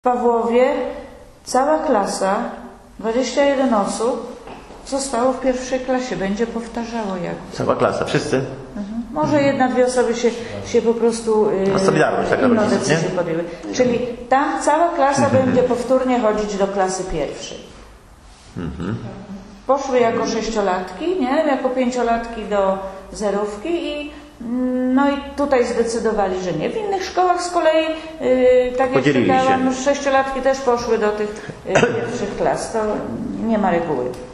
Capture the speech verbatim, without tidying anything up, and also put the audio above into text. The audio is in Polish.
W Pawłowie cała klasa, dwadzieścia jeden osób, zostało w pierwszej klasie. Będzie powtarzało jak. Cała klasa, wszyscy? Mhm. Może mhm. jedna, dwie osoby się, się po prostu yy, Solidarność, taka inną rodzice, decyzję nie? podjęły. Czyli tam cała klasa mhm. będzie powtórnie chodzić do klasy pierwszej. Mhm. Poszły jako sześciolatki, nie? Jako pięciolatki do zerówki i no i tutaj zdecydowali, że nie. W innych szkołach z kolei, yy, tak jak czytałam, sześciolatki też poszły do tych yy, pierwszych klas. To nie ma reguły.